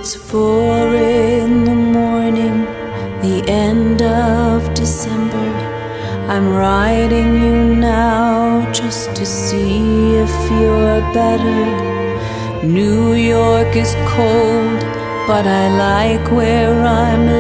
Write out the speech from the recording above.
It's 4 in the morning, the end of December. I'm writing you now just to see if you're better. New York is cold, but I like where I'm